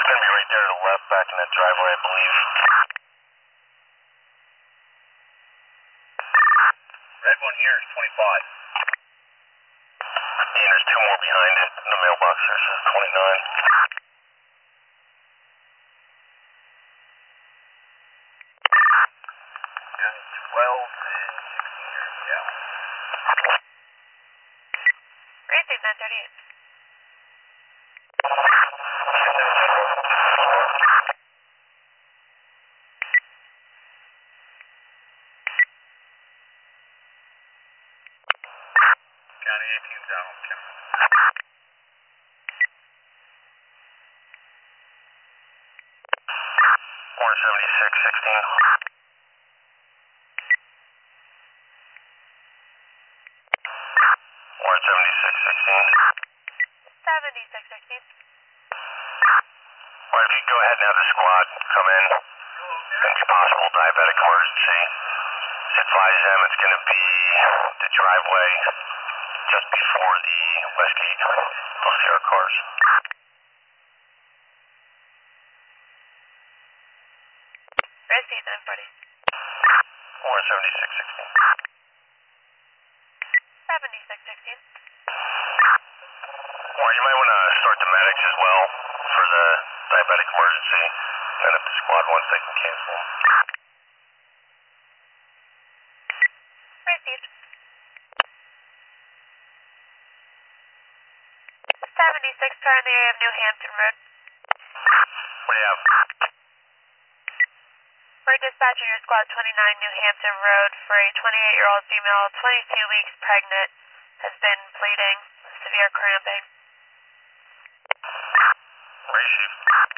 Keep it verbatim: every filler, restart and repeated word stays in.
gonna be right there to the left, back in that driveway, I believe. Red one here is twenty-five. And there's two more behind it in the mailbox. There says twenty-nine. And twelve and sixteen, yeah. Racing nine thirty-eight. County eighteen down on camera. one seventy-six sixteen. one seventy-six sixteen. seventy-six sixteen. Or if you go ahead and have the squad come in, going to be possible diabetic emergency. Advise them it's going to be the driveway just before the Westgate. They'll see our cars. Racing nine forty. one seventy-six sixteen. seventy-six sixteen. Or you might want to start the medics as well for the diabetic emergency. Then if the squad wants, they can cancel them. Received. seventy-six car in the area of New Hampton Road. What do you have? We're dispatching your squad twenty-nine New Hampton Road for a twenty-eight-year-old female, twenty-two weeks pregnant, has been bleeding, severe cramping. Receive.